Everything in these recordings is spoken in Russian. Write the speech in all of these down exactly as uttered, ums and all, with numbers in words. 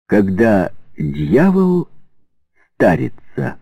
Когда дьявол старится.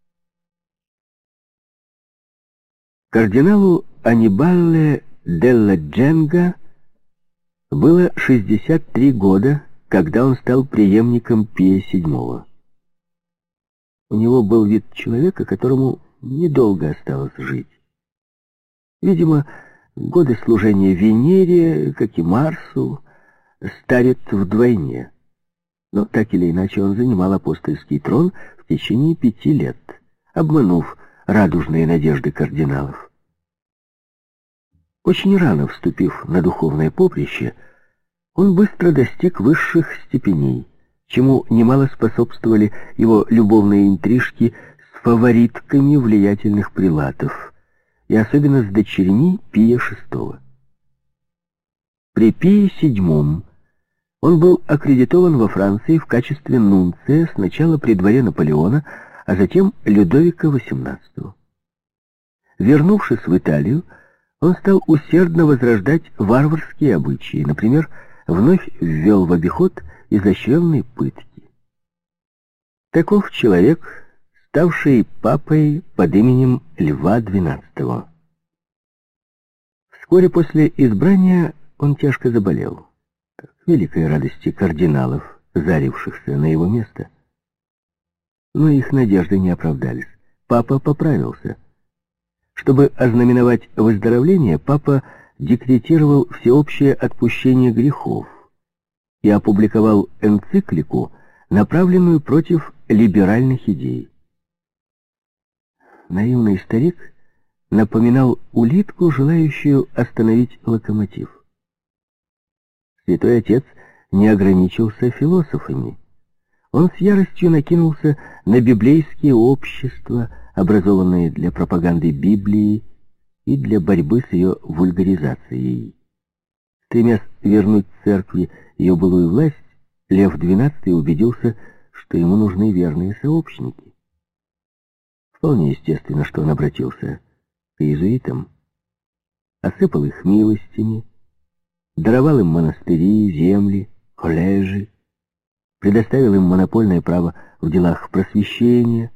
Кардиналу Анибале делла Дженга было шестьдесят три года, когда он стал преемником Пия седьмого. У него был вид человека, которому недолго осталось жить. Видимо, годы служения Венере, как и Марсу, старят вдвойне. Но так или иначе он занимал апостольский трон в течение пяти лет, обманув радужные надежды кардиналов. Очень рано вступив на духовное поприще, он быстро достиг высших степеней, чему немало способствовали его любовные интрижки с фаворитками влиятельных прилатов, и особенно с дочерьми Пия шестого. При Пии седьмом он был аккредитован во Франции в качестве нунция сначала при дворе Наполеона, а затем Людовика восемнадцатого. Вернувшись в Италию, он стал усердно возрождать варварские обычаи, например, вновь ввел в обиход изощренные пытки. Таков человек, ставший папой под именем Льва двенадцатого. Вскоре после избрания он тяжко заболел, к великой радости кардиналов, зарившихся на его место. Но их надежды не оправдались. Папа поправился. Чтобы ознаменовать выздоровление, папа декретировал всеобщее отпущение грехов и опубликовал энциклику, направленную против либеральных идей. Наивный старик напоминал улитку, желающую остановить локомотив. Святой Отец не ограничился философами. Он с яростью накинулся на библейские общества, образованные для пропаганды Библии и для борьбы с ее вульгаризацией. Стремясь вернуть церкви ее былую власть, Лев двенадцатый убедился, что ему нужны верные сообщники. Вполне естественно, что он обратился к иезуитам, осыпал их милостями, даровал им монастыри, земли, колледжи, предоставил им монопольное право в делах просвещения.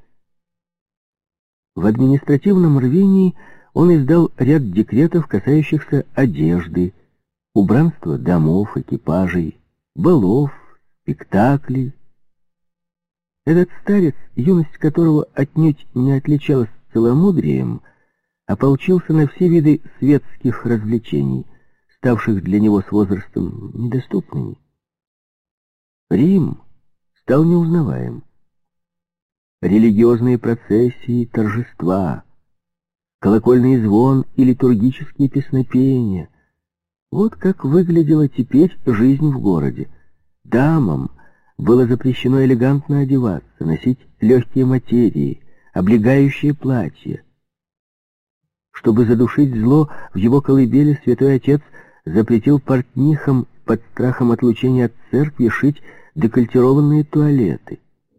В административном рвении он издал ряд декретов, касающихся одежды, убранства домов, экипажей, балов, спектаклей. Этот старец, юность которого отнюдь не отличалась целомудрием, ополчился на все виды светских развлечений, ставших для него с возрастом недоступными. Рим стал неузнаваем. Религиозные процессии, торжества, колокольный звон и литургические песнопения — вот как выглядела теперь жизнь в городе. Дамам было запрещено элегантно одеваться, носить легкие материи, облегающие платья. Чтобы задушить зло в его колыбели, Святой Отец запретил портнихам под страхом отлучения от церкви шить декольтированные туалеты.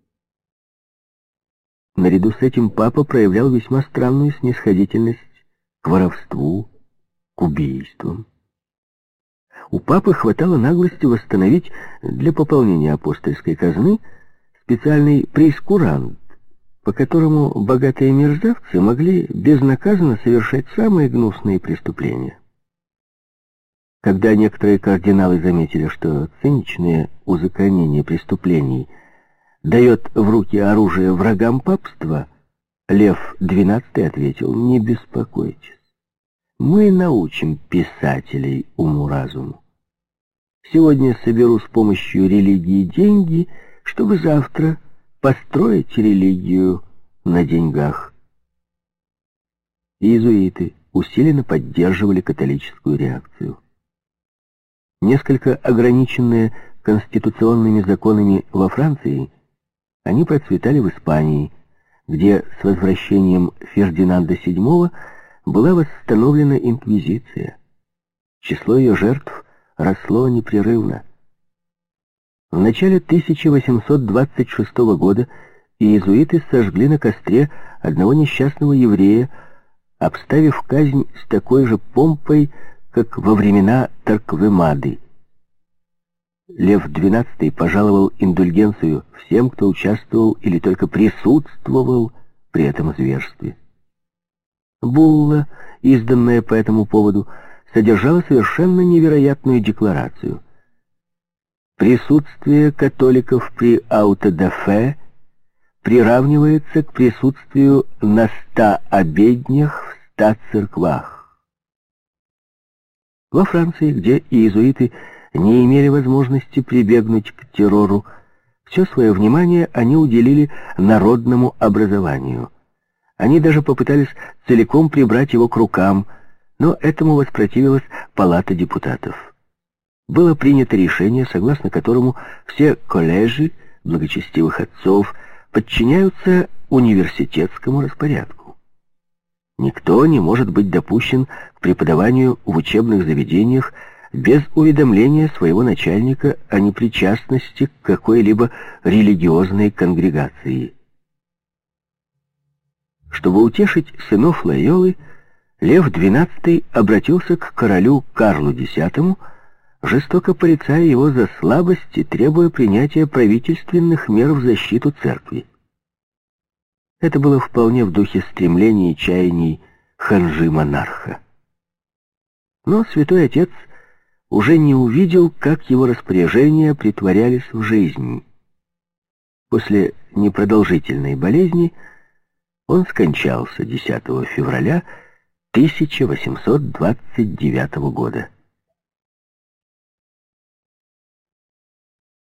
Наряду с этим папа проявлял весьма странную снисходительность к воровству, к убийствам. У папы хватало наглости восстановить для пополнения апостольской казны специальный прейскурант, по которому богатые мерзавцы могли безнаказанно совершать самые гнусные преступления. Когда некоторые кардиналы заметили, что циничное узаконение преступлений дает в руки оружие врагам папства, Лев двенадцатый ответил: «Не беспокойтесь, мы научим писателей уму-разуму. Сегодня соберу с помощью религии деньги, чтобы завтра построить религию на деньгах». Иезуиты усиленно поддерживали католическую реакцию. Несколько ограниченные конституционными законами во Франции, они процветали в Испании, где с возвращением Фердинанда седьмого была восстановлена инквизиция. Число ее жертв росло непрерывно. В начале тысяча восемьсот двадцать шестого года иезуиты сожгли на костре одного несчастного еврея, обставив казнь с такой же помпой, как во времена Торквемады. Лев двенадцатый пожаловал индульгенцию всем, кто участвовал или только присутствовал при этом зверстве. Булла, изданная по этому поводу, содержала совершенно невероятную декларацию. Присутствие католиков при аутодафе приравнивается к присутствию на ста обеднях в ста церквах. Во Франции, где иезуиты не имели возможности прибегнуть к террору, все свое внимание они уделили народному образованию. Они даже попытались целиком прибрать его к рукам, но этому воспротивилась Палата депутатов. Было принято решение, согласно которому все коллежи благочестивых отцов подчиняются университетскому распорядку. Никто не может быть допущен к преподаванию в учебных заведениях без уведомления своего начальника о непричастности к какой-либо религиозной конгрегации. Чтобы утешить сынов Лойолы, Лев двенадцатый обратился к королю Карлу десятому, жестоко порицая его за слабость и требуя принятия правительственных мер в защиту церкви. Это было вполне в духе стремлений и чаяний ханжи-монарха. Но святой отец уже не увидел, как его распоряжения притворялись в жизнь. После непродолжительной болезни он скончался десятого февраля тысяча восемьсот двадцать девятого года.